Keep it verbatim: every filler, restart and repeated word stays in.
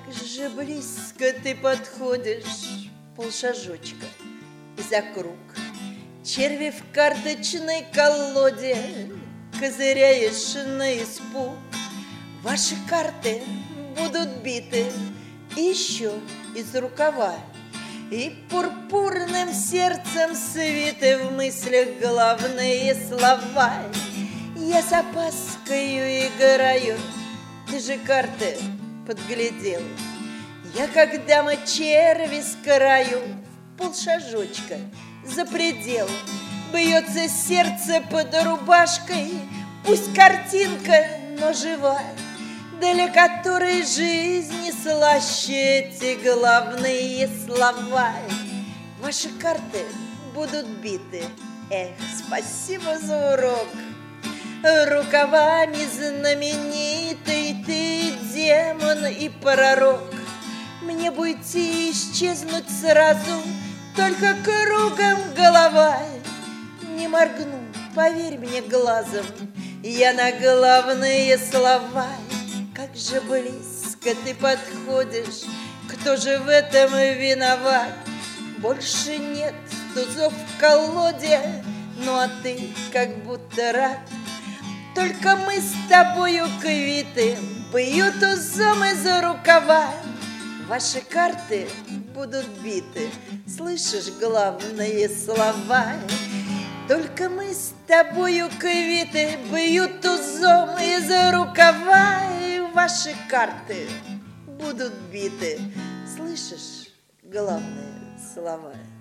же близко ты подходишь, полшажочка и за круг. Черви в карточной колоде, козыряешь на испуг. Ваши карты будут биты еще из рукава, и пурпурным сердцем свиты в мыслях главные слова. Я с опаскою играю, ты же карты подглядел. Я, как дама черви с краю, в полшажочка за предел. Бьется сердце под рубашкой, пусть картинка, но живая, для которой жизни слаще эти главные слова. Ваши карты будут биты, эх, спасибо за урок. Рукавами знаменитый ты демон и пророк. Мне бы идти исчезнуть сразу, только кругом голова. Не моргну, поверь мне глазом, я на главные слова. Как же близко ты подходишь, кто же в этом виноват? Больше нет тузов в колоде, ну а ты как будто рад. Только мы с тобою квиты, бью тузом из рукава. Ваши карты будут биты, слышишь главные слова? Только мы с тобою квиты, бью тузом из рукава. И ваши карты будут биты, слышишь главные слова?